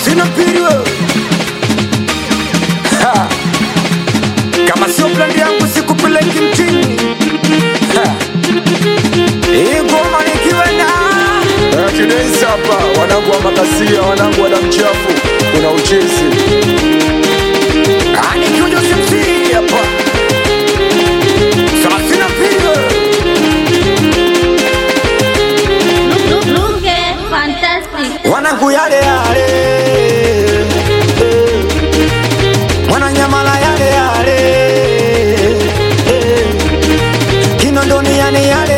sina mpiri wewe. Kama sio plan yangu sikupeleki mtini. Ngoma nikiwa na Kidensi hapa, wanangu wa makasia, wanangu wa damu chafu, kuna uchezi. nikiwa simsi hapa. Sasa sina mpiri wewe. Look fantastic. Wanangu yale yale, Mwananyamala yale yale, Kinondoni yale yale,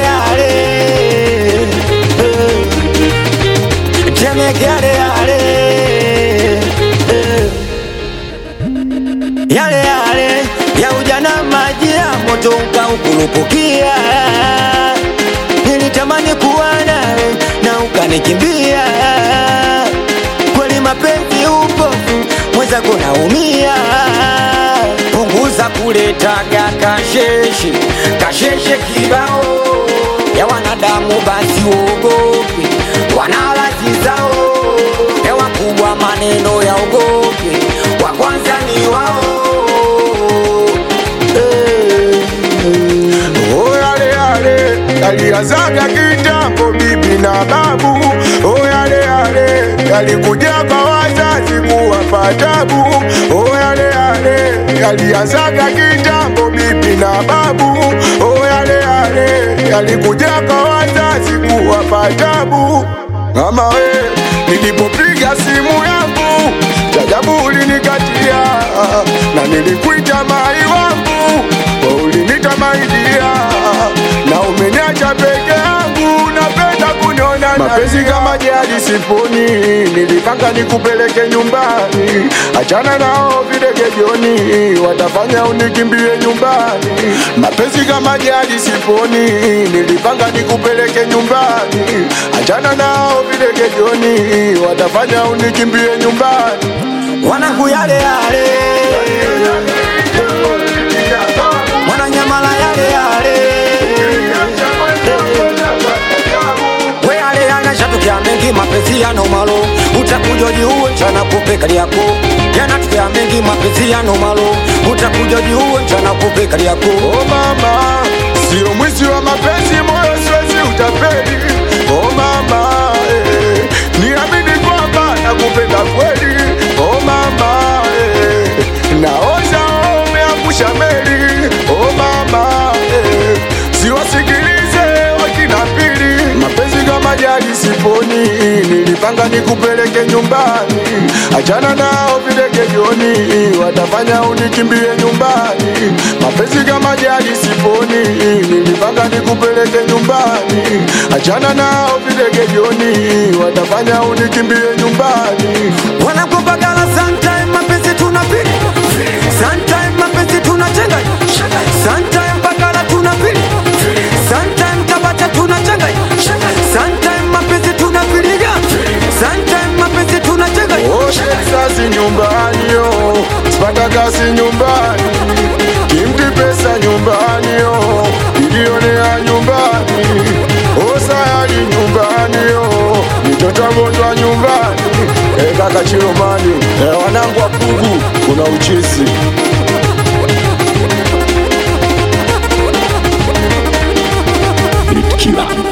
Temeke yale yale, ya ujana maji ya moto ukaukurupukia. Nilitamani kuwa nawe na ukanikimbia. Kweli mapenzi upofu, mwenzako naumia. Punguza kuletaga kasheshe kibao ya wanadamu, basi uogope wanalazi zao. Ya wakubwa maneno ya ugope, wa kwanza ni wao. Yale yale, yalianzaga kitambo bibi na babu. Yale yale, yalikuja kwa wazazi kuwapa tabu. Yale yale, yalianzaga kitambo bibi na babu. Yale yale, yalikuja kwa wazazi kuwapa tabu. Mama we, nilipopiga simu yangu jajabu ulinikatia, na nilikuita mai wangu ulinita maidia, na umeniacha peke yangu, napenda kuniona. Mapenzi kama jadi siponi, nilipanga nikupeleke nyumbani. Achana nao videge jioni, watafanya unikimbie nyumbani. Mapenzi kama jadi siponi, nilipanga nikupeleke nyumbani. Achana nao videge jioni, watafanya unikimbie nyumbani. Wanangu yale yale, Mwananyamala yale we yale yanashatukia mengi, mapenzi yana malo. Utakuja jiuwe mchana kupe kali yako. Yanatukia mengi, mapenzi yana malo. Utakuja jiuwe mchana kupe kali yako. Oh mama, sio mwizi wa mapenzi, moyo siwezi utapeli. Oh mama, niamini kwamba nakupenda kweli. Oh mama, naoza umeangusha meli. Oh mama, siwasikilize wakina pili. Mapenzi kama jadi siponi, nilipanga nikupeleke nyumbani. Achana nao videge jioni, watafanya unikimbie nyumbani. Mapenzi kama jadi siponi, nilipanga nikupeleke nyumbani. Achana nao videge jioni, watafanya unikimbie nyumbani. Wanakupagala sometime mapenzi tunapili, sometime mapenzi tunachenga, sometime pagala tunapili, sometime tabata tunachenga, sometime mapenzi tunapiliga, sometime mapenzi tunachenga. Sasi nyumbani yo, sipata kazi nyumbani, kimti pesa nyumbani yo, ilionea nyumbani. Sayari nyumbani yo, mitoto mgonjwa nyumbani. Kaka Chiromani, wanangu wa Pugu, kuna uchisi. Killer.